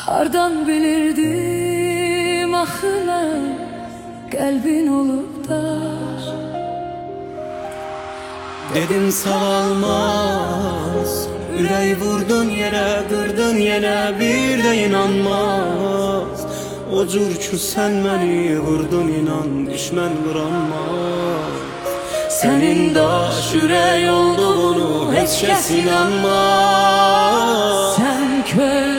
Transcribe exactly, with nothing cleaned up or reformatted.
Hardan bilirdim axına qəlbin olub da. Dedin sağalmaz, ürək vurdun yerə, qırdın yenə, bir də inanmaz. O cür ki sən məni vurdun, inan düşmən vuranmaz. Sənin daş ürək olduğunu heç kəs inanmaz. Sən köl